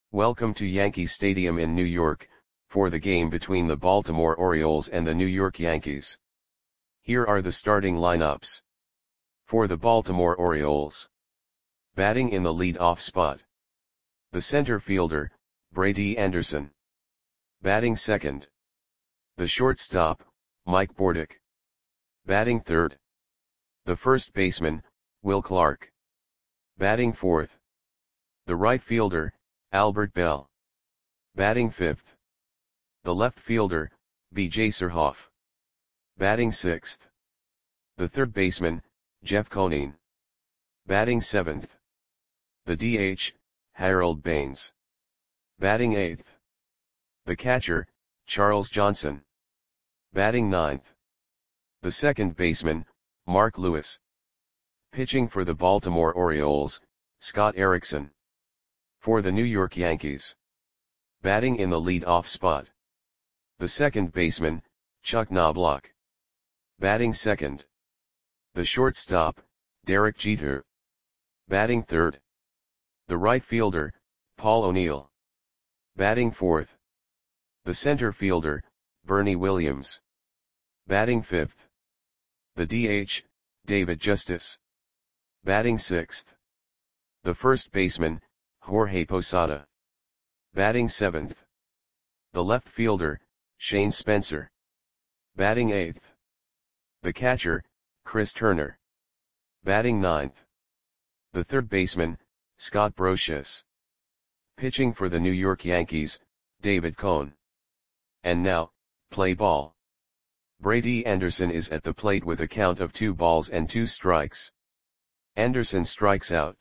Welcome to Yankee Stadium in New York, for the game between the Baltimore Orioles and the New York Yankees. Here are the starting lineups. For the Baltimore Orioles. Batting in the lead-off spot. The center fielder, Brady Anderson. Batting second. The shortstop, Mike Bordick. Batting third. The first baseman, Will Clark. Batting fourth. The right fielder, Albert Belle. Batting fifth. The left fielder, B.J. Surhoff. Batting sixth. The third baseman, Jeff Conine. Batting seventh. The DH, Harold Baines. Batting eighth. The catcher, Charles Johnson. Batting ninth. The second baseman, Mark Lewis. Pitching for the Baltimore Orioles, Scott Erickson. For the New York Yankees. Batting in the lead-off spot. The second baseman, Chuck Knobloch. Batting second. The shortstop, Derek Jeter. Batting third. The right fielder, Paul O'Neill. Batting fourth. The center fielder, Bernie Williams. Batting fifth. The DH, David Justice. Batting sixth. The first baseman, Jorge Posada. Batting seventh. The left fielder, Shane Spencer. Batting eighth. The catcher, Chris Turner. Batting ninth. The third baseman, Scott Brosius. Pitching for the New York Yankees, David Cone. And now, play ball. Brady Anderson is at the plate with a count of 2 balls and 2 strikes. Anderson strikes out.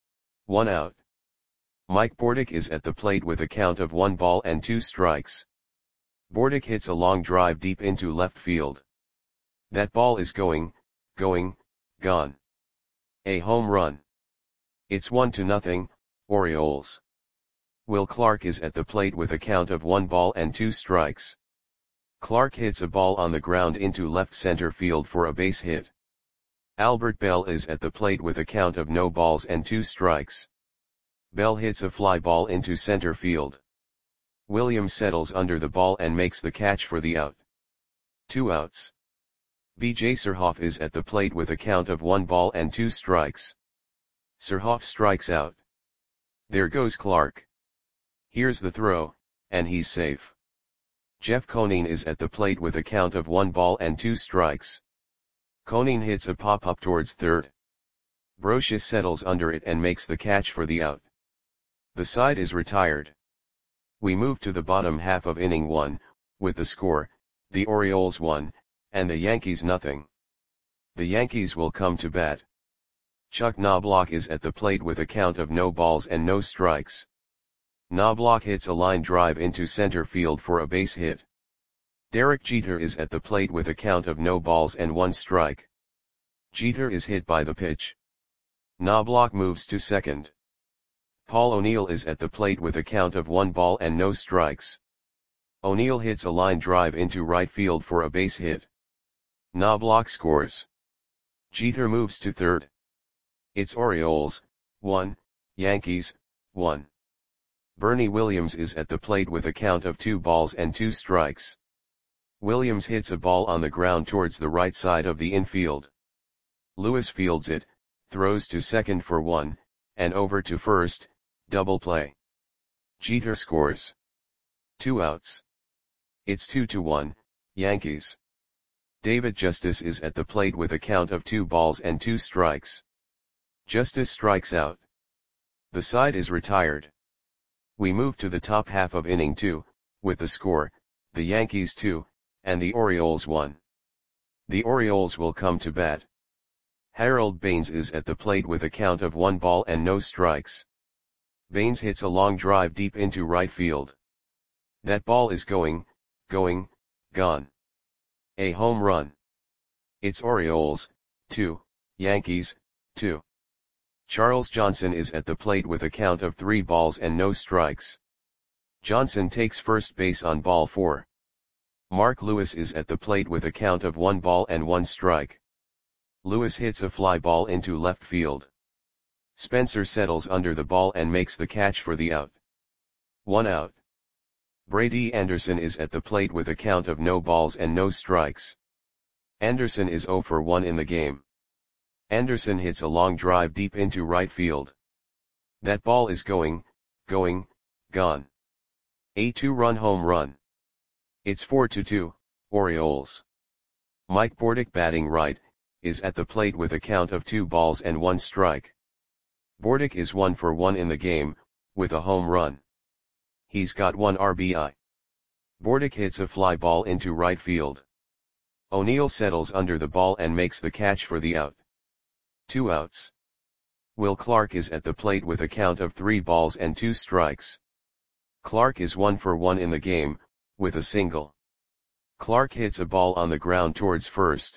1 out. Mike Bordick is at the plate with a count of 1 ball and 2 strikes. Bordick hits a long drive deep into left field. That ball is going, gone. A home run. It's 1-0, Orioles. Will Clark is at the plate with a count of 1 ball and 2 strikes. Clark hits a ball on the ground into left center field for a base hit. Albert Belle is at the plate with a count of no balls and 2 strikes. Belle hits a fly ball into center field. Williams settles under the ball and makes the catch for the out. 2 outs. B.J. Surhoff is at the plate with a count of 1 ball and 2 strikes. Surhoff strikes out. There goes Clark. Here's the throw, and he's safe. Jeff Conine is at the plate with a count of 1 ball and 2 strikes. Conine hits a pop-up towards third. Brosius settles under it and makes the catch for the out. The side is retired. We move to the bottom half of inning 1, with the score, the Orioles 1, and the Yankees 0. The Yankees will come to bat. Chuck Knobloch is at the plate with a count of no balls and no strikes. Knobloch hits a line drive into center field for a base hit. Derek Jeter is at the plate with a count of no balls and 1 strike. Jeter is hit by the pitch. Knobloch moves to second. Paul O'Neill is at the plate with a count of 1 ball and no strikes. O'Neill hits a line drive into right field for a base hit. Knobloch scores. Jeter moves to third. It's Orioles 1, Yankees 1. Bernie Williams is at the plate with a count of 2 balls and 2 strikes. Williams hits a ball on the ground towards the right side of the infield. Lewis fields it, throws to second for 1, and over to first, double play. Jeter scores. 2 outs. It's 2-1, Yankees. David Justice is at the plate with a count of 2 balls and 2 strikes. Justice strikes out. The side is retired. We move to the top half of inning 2, with the score, the Yankees 2, and the Orioles 1. The Orioles will come to bat. Harold Baines is at the plate with a count of 1 ball and no strikes. Baines hits a long drive deep into right field. That ball is going, gone. A home run. It's Orioles 2, Yankees 2. Charles Johnson is at the plate with a count of 3 balls and no strikes. Johnson takes first base on ball 4. Mark Lewis is at the plate with a count of 1 ball and 1 strike. Lewis hits a fly ball into left field. Spencer settles under the ball and makes the catch for the out. 1 out. Brady Anderson is at the plate with a count of no balls and no strikes. Anderson is 0 for 1 in the game. Anderson hits a long drive deep into right field. That ball is going, gone. A 2-run home run. It's 4-2, Orioles. Mike Bordick, batting right, is at the plate with a count of 2 balls and 1 strike. Bordick is 1 for 1 in the game, with a home run. He's got 1 RBI. Bordick hits a fly ball into right field. O'Neill settles under the ball and makes the catch for the out. 2 outs. Will Clark is at the plate with a count of 3 balls and 2 strikes. Clark is 1 for 1 in the game, with a single. Clark hits a ball on the ground towards first.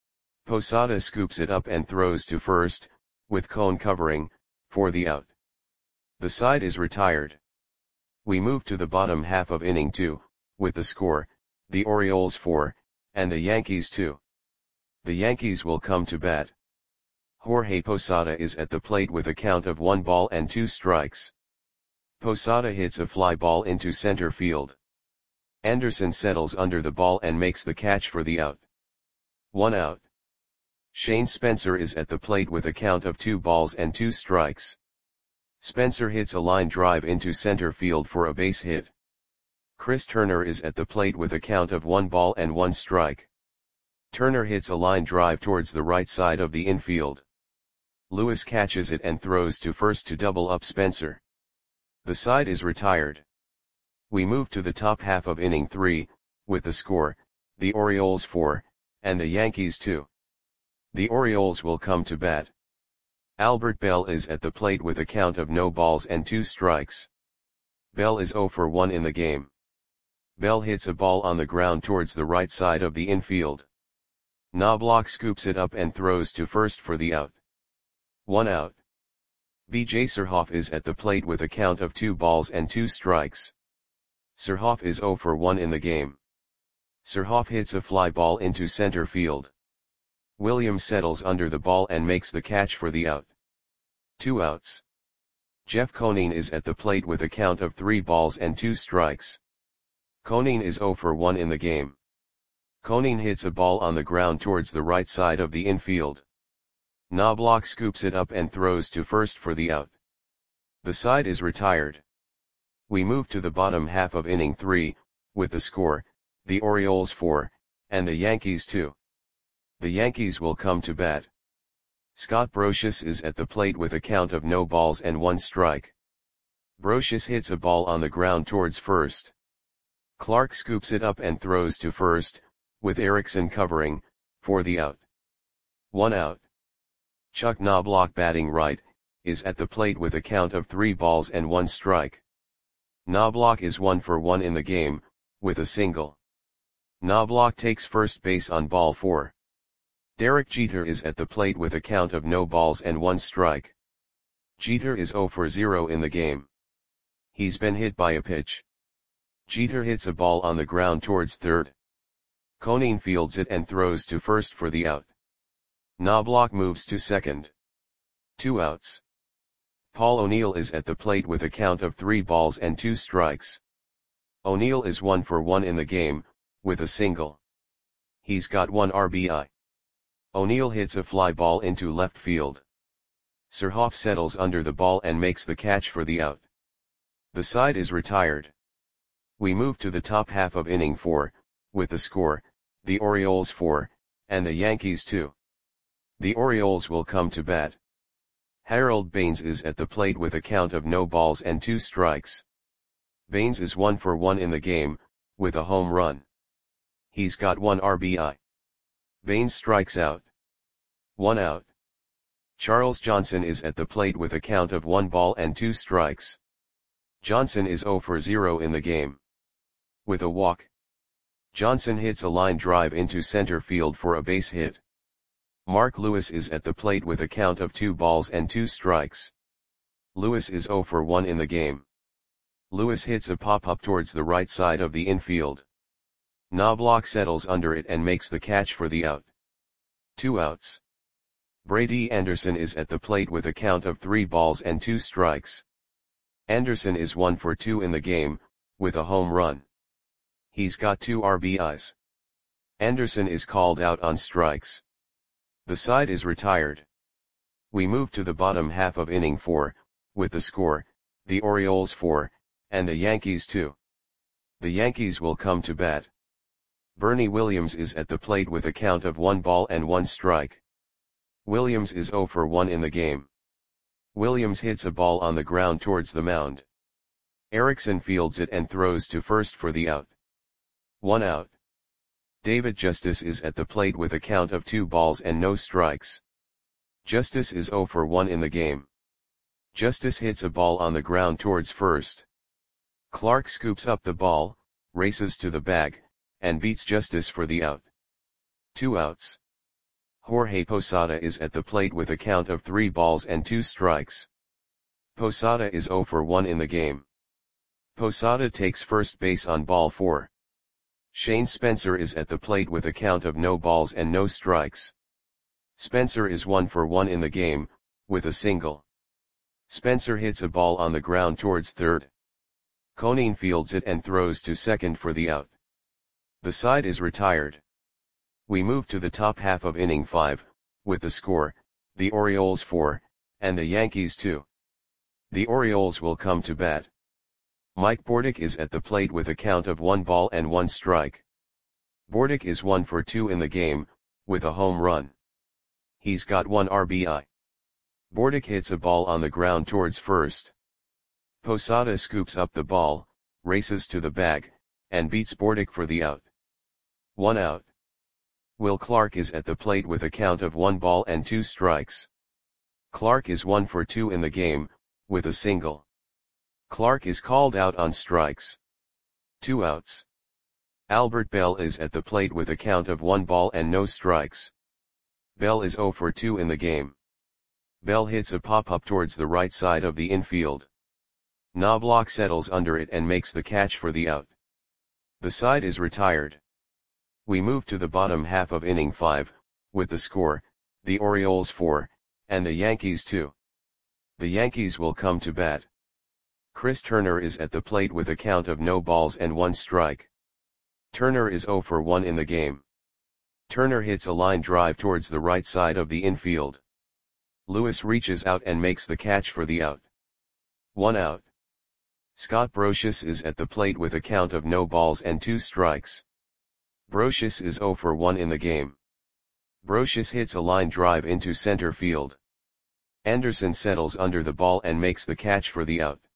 Posada scoops it up and throws to first, with Cone covering, for the out. The side is retired. We move to the bottom half of inning 2, with the score, the Orioles 4, and the Yankees 2. The Yankees will come to bat. Jorge Posada is at the plate with a count of 1 ball and 2 strikes. Posada hits a fly ball into center field. Anderson settles under the ball and makes the catch for the out. 1 out. Shane Spencer is at the plate with a count of 2 balls and 2 strikes. Spencer hits a line drive into center field for a base hit. Chris Turner is at the plate with a count of 1 ball and 1 strike. Turner hits a line drive towards the right side of the infield. Lewis catches it and throws to first to double up Spencer. The side is retired. We move to the top half of inning 3, with the score, the Orioles 4, and the Yankees 2. The Orioles will come to bat. Albert Bell is at the plate with a count of no balls and 2 strikes. Bell is 0 for 1 in the game. Bell hits a ball on the ground towards the right side of the infield. Knobloch scoops it up and throws to first for the out. 1 out. B.J. Surhoff is at the plate with a count of 2 balls and 2 strikes. Surhoff is 0 for 1 in the game. Surhoff hits a fly ball into center field. Williams settles under the ball and makes the catch for the out. 2 outs. Jeff Conine is at the plate with a count of 3 balls and 2 strikes. Conine is 0 for 1 in the game. Conine hits a ball on the ground towards the right side of the infield. Knobloch scoops it up and throws to first for the out. The side is retired. We move to the bottom half of inning 3, with the score, the Orioles 4, and the Yankees 2. The Yankees will come to bat. Scott Brosius is at the plate with a count of no balls and 1 strike. Brosius hits a ball on the ground towards first. Clark scoops it up and throws to first, with Erickson covering, for the out. 1 out. Chuck Knobloch, batting right, is at the plate with a count of 3 balls and 1 strike. Knobloch is 1 for 1 in the game, with a single. Knobloch takes first base on ball 4. Derek Jeter is at the plate with a count of no balls and 1 strike. Jeter is 0 for 0 in the game. He's been hit by a pitch. Jeter hits a ball on the ground towards third. Conine fields it and throws to first for the out. Knobloch moves to second. 2 outs. Paul O'Neill is at the plate with a count of 3 balls and 2 strikes. O'Neill is 1 for 1 in the game, with a single. He's got 1 RBI. O'Neill hits a fly ball into left field. Surhoff settles under the ball and makes the catch for the out. The side is retired. We move to the top half of inning 4, with the score, the Orioles 4, and the Yankees 2. The Orioles will come to bat. Harold Baines is at the plate with a count of no balls and 2 strikes. Baines is 1 for 1 in the game, with a home run. He's got 1 RBI. Baines strikes out. 1 out. Charles Johnson is at the plate with a count of 1 ball and 2 strikes. Johnson is 0 for 0 in the game. With a walk. Johnson hits a line drive into center field for a base hit. Mark Lewis is at the plate with a count of 2 balls and 2 strikes. Lewis is 0 for 1 in the game. Lewis hits a pop-up towards the right side of the infield. Knobloch settles under it and makes the catch for the out. 2 outs. Brady Anderson is at the plate with a count of 3 balls and 2 strikes. Anderson is 1 for 2 in the game, with a home run. He's got 2 RBIs. Anderson is called out on strikes. The side is retired. We move to the bottom half of inning 4, with the score, the Orioles 4, and the Yankees 2. The Yankees will come to bat. Bernie Williams is at the plate with a count of 1 ball and 1 strike. Williams is 0 for 1 in the game. Williams hits a ball on the ground towards the mound. Erickson fields it and throws to first for the out. 1 out. David Justice is at the plate with a count of 2 balls and no strikes. Justice is 0 for 1 in the game. Justice hits a ball on the ground towards first. Clark scoops up the ball, races to the bag, and beats Justice for the out. 2 outs. Jorge Posada is at the plate with a count of 3 balls and 2 strikes. Posada is 0 for 1 in the game. Posada takes first base on ball 4. Shane Spencer is at the plate with a count of no balls and no strikes. Spencer is 1 for 1 in the game, with a single. Spencer hits a ball on the ground towards third. Conine fields it and throws to second for the out. The side is retired. We move to the top half of inning 5, with the score, the Orioles 4, and the Yankees 2. The Orioles will come to bat. Mike Bordick is at the plate with a count of 1 ball and 1 strike. Bordick is 1 for 2 in the game, with a home run. He's got 1 RBI. Bordick hits a ball on the ground towards first. Posada scoops up the ball, races to the bag, and beats Bordick for the out. 1 out. Will Clark is at the plate with a count of 1 ball and 2 strikes. Clark is 1 for 2 in the game, with a single. Clark is called out on strikes. 2 outs. Albert Bell is at the plate with a count of 1 ball and no strikes. Bell is 0 for 2 in the game. Bell hits a pop-up towards the right side of the infield. Knobloch settles under it and makes the catch for the out. The side is retired. We move to the bottom half of inning 5, with the score, the Orioles 4, and the Yankees 2. The Yankees will come to bat. Chris Turner is at the plate with a count of no balls and 1 strike. Turner is 0 for 1 in the game. Turner hits a line drive towards the right side of the infield. Lewis reaches out and makes the catch for the out. 1 out. Scott Brosius is at the plate with a count of no balls and 2 strikes. Brosius is 0 for 1 in the game. Brosius hits a line drive into center field. Anderson settles under the ball and makes the catch for the out.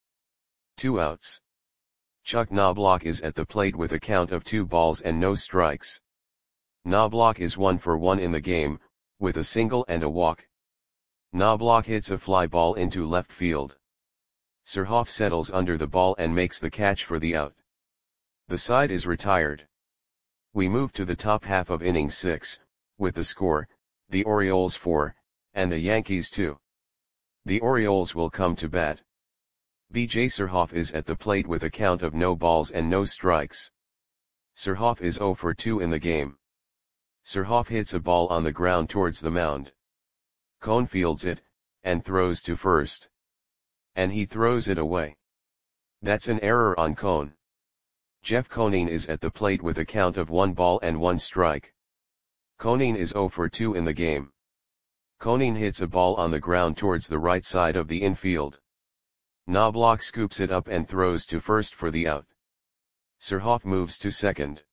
2 outs. Chuck Knobloch is at the plate with a count of 2 balls and no strikes. Knobloch is 1 for 1 in the game, with a single and a walk. Knobloch hits a fly ball into left field. Surhoff settles under the ball and makes the catch for the out. The side is retired. We move to the top half of inning 6, with the score, the Orioles 4, and the Yankees 2. The Orioles will come to bat. B.J. Surhoff is at the plate with a count of no balls and no strikes. Surhoff is 0 for 2 in the game. Surhoff hits a ball on the ground towards the mound. Cone fields it, and throws to first. And he throws it away. That's an error on Cone. Jeff Conine is at the plate with a count of 1 ball and 1 strike. Conine is 0 for 2 in the game. Conine hits a ball on the ground towards the right side of the infield. Knobloch scoops it up and throws to first for the out. Surhoff moves to second.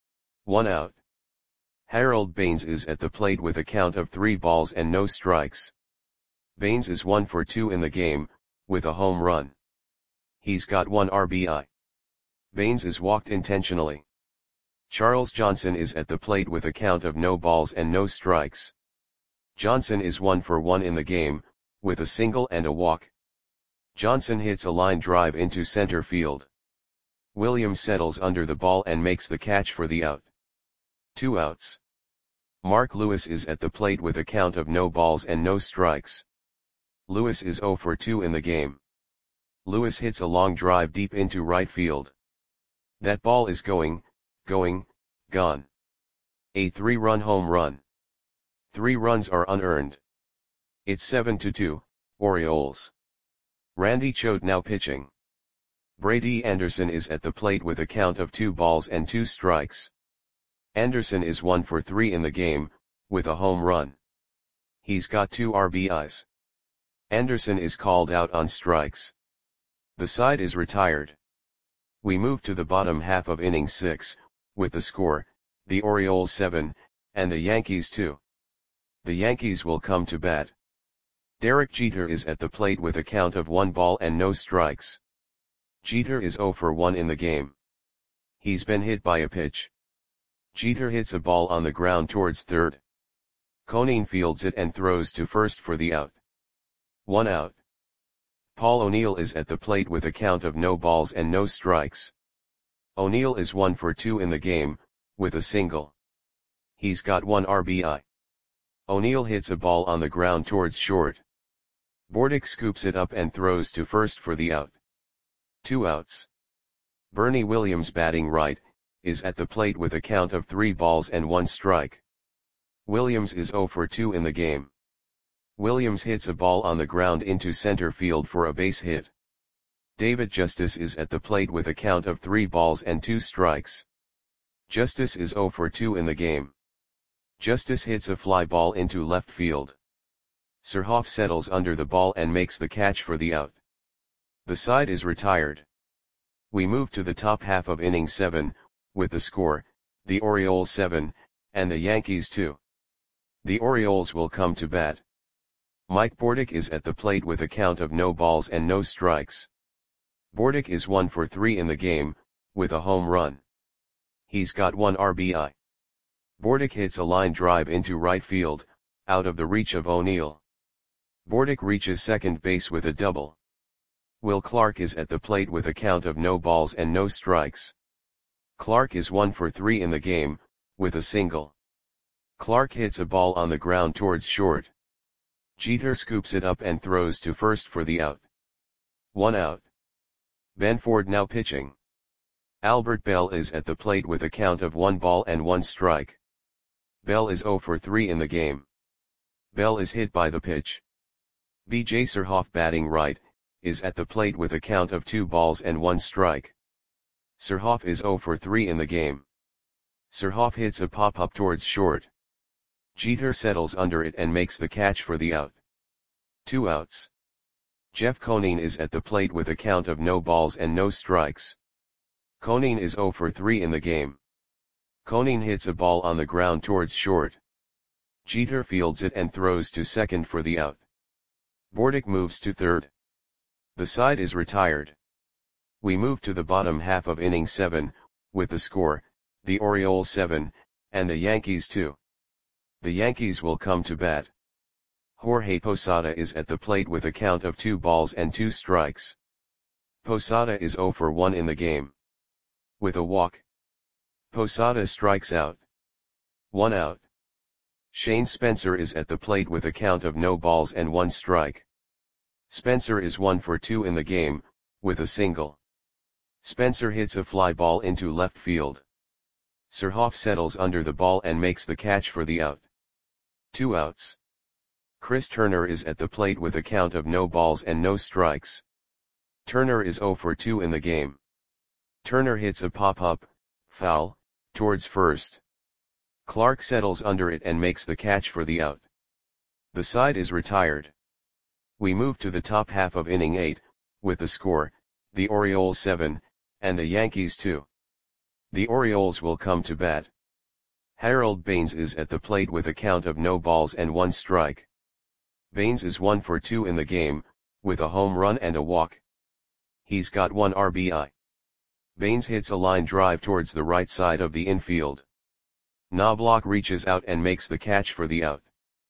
1 out. Harold Baines is at the plate with a count of 3 balls and no strikes. Baines is 1 for 2 in the game, with a home run. He's got 1 RBI. Baines is walked intentionally. Charles Johnson is at the plate with a count of no balls and no strikes. Johnson is 1 for 1 in the game, with a single and a walk. Johnson hits a line drive into center field. Williams settles under the ball and makes the catch for the out. 2 outs. Mark Lewis is at the plate with a count of no balls and no strikes. Lewis is 0 for 2 in the game. Lewis hits a long drive deep into right field. That ball is gone. A 3-run home run. 3 runs are unearned. It's 7-2, Orioles. Randy Choate now pitching. Brady Anderson is at the plate with a count of 2 balls and 2 strikes. Anderson is 1 for 3 in the game, with a home run. He's got 2 RBIs. Anderson is called out on strikes. The side is retired. We move to the bottom half of inning 6, with the score, the Orioles 7, and the Yankees 2. The Yankees will come to bat. Derek Jeter is at the plate with a count of 1 ball and no strikes. Jeter is 0 for 1 in the game. He's been hit by a pitch. Jeter hits a ball on the ground towards third. Conine fields it and throws to first for the out. 1 out. Paul O'Neill is at the plate with a count of no balls and no strikes. O'Neill is 1 for 2 in the game, with a single. He's got 1 RBI. O'Neill hits a ball on the ground towards short. Bordick scoops it up and throws to first for the out. 2 outs. Bernie Williams, batting right, is at the plate with a count of 3 balls and 1 strike. Williams is 0 for 2 in the game. Williams hits a ball on the ground into center field for a base hit. David Justice is at the plate with a count of 3 balls and 2 strikes. Justice is 0 for 2 in the game. Justice hits a fly ball into left field. Surhoff settles under the ball and makes the catch for the out. The side is retired. We move to the top half of inning 7, with the score, the Orioles 7, and the Yankees 2. The Orioles will come to bat. Mike Bordick is at the plate with a count of no balls and no strikes. Bordick is 1 for 3 in the game, with a home run. He's got 1 RBI. Bordick hits a line drive into right field, out of the reach of O'Neill. Bordick reaches second base with a double. Will Clark is at the plate with a count of no balls and no strikes. Clark is 1 for 3 in the game, with a single. Clark hits a ball on the ground towards short. Jeter scoops it up and throws to first for the out. 1 out. Ben Ford now pitching. Albert Bell is at the plate with a count of 1 ball and 1 strike. Bell is 0 for 3 in the game. Bell is hit by the pitch. B.J. Surhoff, batting right, is at the plate with a count of 2 balls and 1 strike. Surhoff is 0 for 3 in the game. Surhoff hits a pop-up towards short. Jeter settles under it and makes the catch for the out. 2 outs. Jeff Conine is at the plate with a count of no balls and no strikes. Conine is 0 for 3 in the game. Conine hits a ball on the ground towards short. Jeter fields it and throws to second for the out. Bordick moves to third. The side is retired. We move to the bottom half of inning 7, with the score, the Orioles 7, and the Yankees 2. The Yankees will come to bat. Jorge Posada is at the plate with a count of 2 balls and 2 strikes. Posada is 0 for 1 in the game. With a walk. Posada strikes out. 1 out. Shane Spencer is at the plate with a count of no balls and 1 strike. Spencer is 1 for 2 in the game, with a single. Spencer hits a fly ball into left field. Surhoff settles under the ball and makes the catch for the out. 2 outs. Chris Turner is at the plate with a count of no balls and no strikes. Turner is 0 for 2 in the game. Turner hits a pop-up, foul, towards first. Clark settles under it and makes the catch for the out. The side is retired. We move to the top half of inning 8, with the score, the Orioles 7, and the Yankees 2. The Orioles will come to bat. Harold Baines is at the plate with a count of no balls and 1 strike. Baines is 1 for 2 in the game, with a home run and a walk. He's got 1 RBI. Baines hits a line drive towards the right side of the infield. Knobloch reaches out and makes the catch for the out.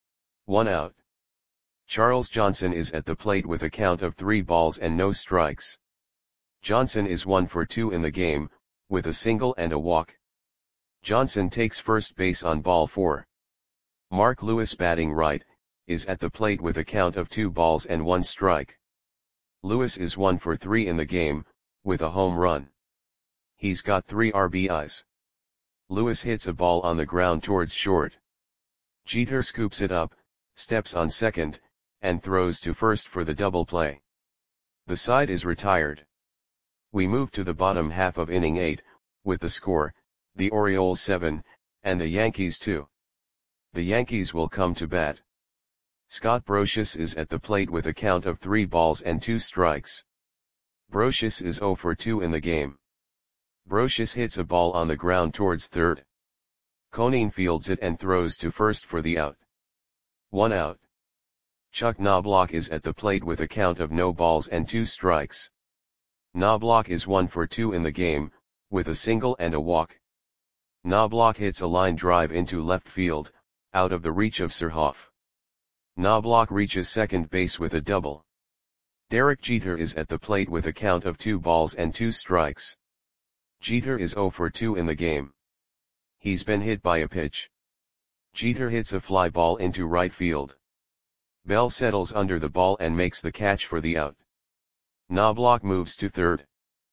1 out. Charles Johnson is at the plate with a count of 3 balls and no strikes. Johnson is 1 for 2 in the game, with a single and a walk. Johnson takes first base on ball 4. Mark Lewis, batting right, is at the plate with a count of 2 balls and 1 strike. Lewis is 1 for 3 in the game, with a home run. He's got 3 RBIs. Lewis hits a ball on the ground towards short. Jeter scoops it up, steps on second, and throws to first for the double play. The side is retired. We move to the bottom half of inning 8, with the score, the Orioles 7, and the Yankees 2. The Yankees will come to bat. Scott Brosius is at the plate with a count of 3 balls and 2 strikes. Brosius is 0 for 2 in the game. Brosius hits a ball on the ground towards third. Conine fields it and throws to first for the out. 1 out. Chuck Knobloch is at the plate with a count of no balls and 2 strikes. Knobloch is 1 for 2 in the game, with a single and a walk. Knobloch hits a line drive into left field, out of the reach of Surhoff. Knobloch reaches second base with a double. Derek Jeter is at the plate with a count of 2 balls and 2 strikes. Jeter is 0 for 2 in the game. He's been hit by a pitch. Jeter hits a fly ball into right field. Bell settles under the ball and makes the catch for the out. Knobloch moves to third.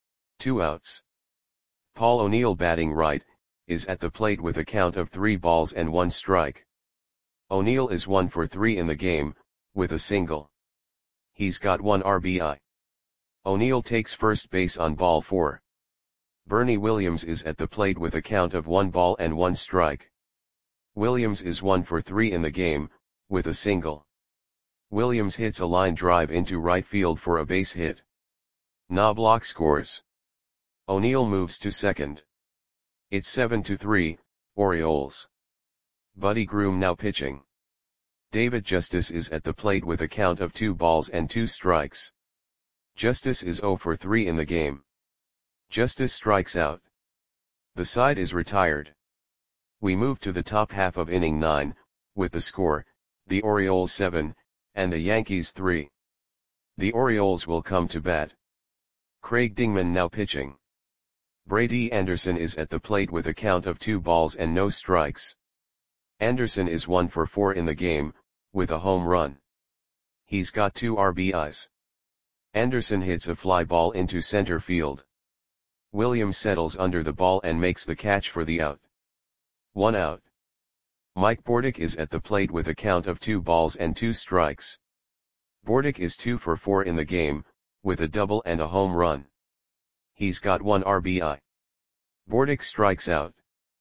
2 outs. Paul O'Neill, batting right, is at the plate with a count of 3 balls and 1 strike. O'Neill is 1 for 3 in the game, with a single. He's got 1 RBI. O'Neill takes first base on ball 4. Bernie Williams is at the plate with a count of 1 ball and 1 strike. Williams is 1 for 3 in the game, with a single. Williams hits a line drive into right field for a base hit. Knobloch scores. O'Neill moves to second. It's 7-3, Orioles. Buddy Groom now pitching. David Justice is at the plate with a count of 2 balls and 2 strikes. Justice is 0 for 3 in the game. Justice strikes out. The side is retired. We move to the top half of inning 9, with the score, the Orioles 7, and the Yankees 3. The Orioles will come to bat. Craig Dingman now pitching. Brady Anderson is at the plate with a count of 2 balls and no strikes. Anderson is 1 for 4 in the game, with a home run. He's got 2 RBIs. Anderson hits a fly ball into center field. Williams settles under the ball and makes the catch for the out. 1 out. Mike Bordick is at the plate with a count of 2 balls and 2 strikes. Bordick is 2 for 4 in the game, with a double and a home run. He's got 1 RBI. Bordick strikes out.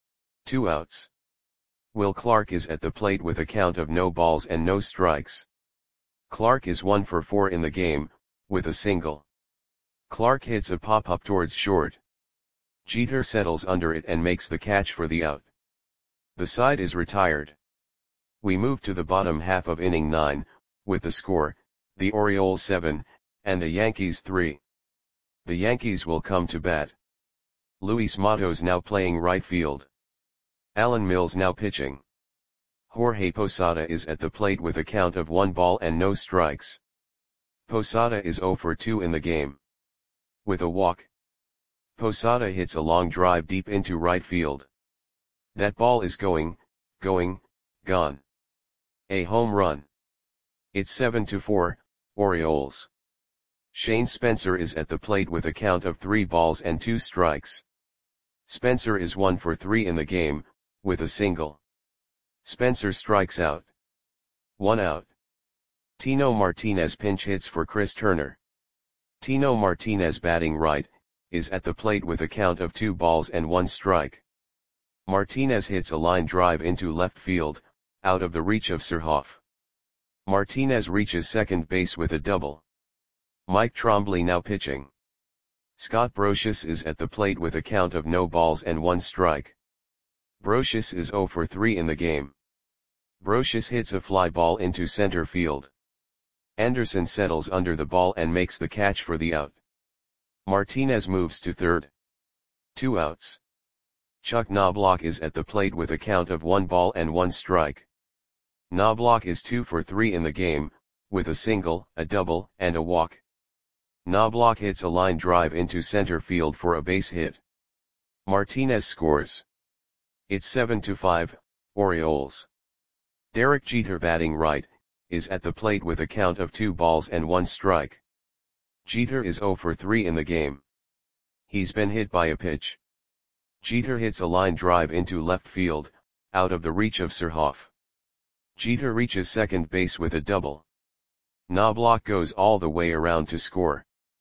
2 outs. Will Clark is at the plate with a count of no balls and no strikes. Clark is 1 for 4 in the game, with a single. Clark hits a pop-up towards short. Jeter settles under it and makes the catch for the out. The side is retired. We move to the bottom half of inning 9, with the score, the Orioles 7, and the Yankees 3. The Yankees will come to bat. Luis Matos now playing right field. Alan Mills now pitching. Jorge Posada is at the plate with a count of 1 ball and no strikes. Posada is 0 for 2 in the game. With a walk. Posada hits a long drive deep into right field. That ball is gone. A home run. It's 7-4, Orioles. Shane Spencer is at the plate with a count of 3 balls and 2 strikes. Spencer is 1 for 3 in the game, with a single. Spencer strikes out. 1 out. Tino Martinez pinch hits for Chris Turner. Tino Martinez, batting right, is at the plate with a count of 2 balls and 1 strike. Martinez hits a line drive into left field, out of the reach of Surhoff. Martinez reaches second base with a double. Mike Trombley now pitching. Scott Brosius is at the plate with a count of no balls and 1 strike. Brosius is 0 for 3 in the game. Brosius hits a fly ball into center field. Anderson settles under the ball and makes the catch for the out. Martinez moves to third. 2 outs. Chuck Knobloch is at the plate with a count of 1 ball and 1 strike. Knobloch is 2 for 3 in the game, with a single, a double, and a walk. Knobloch hits a line drive into center field for a base hit. Martinez scores. It's 7-5, Orioles. Derek Jeter, batting right, is at the plate with a count of 2 balls and 1 strike. Jeter is 0 for 3 in the game. He's been hit by a pitch. Jeter hits a line drive into left field, out of the reach of Surhoff. Jeter reaches second base with a double. Knobloch goes all the way around to score.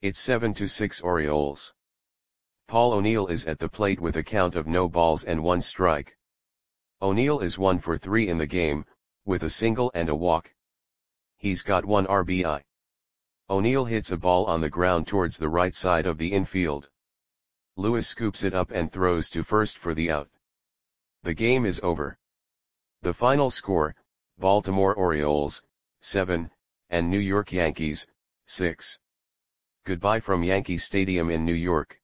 It's 7-6 Orioles. Paul O'Neill is at the plate with a count of no balls and 1 strike. O'Neill is 1 for 3 in the game, with a single and a walk. He's got 1 RBI. O'Neill hits a ball on the ground towards the right side of the infield. Lewis scoops it up and throws to first for the out. The game is over. The final score, Baltimore Orioles, 7, and New York Yankees, 6. Goodbye from Yankee Stadium in New York.